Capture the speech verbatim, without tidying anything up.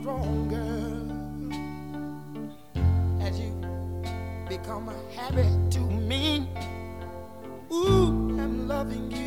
stronger as you become a habit to me. Ooh, I'm loving you.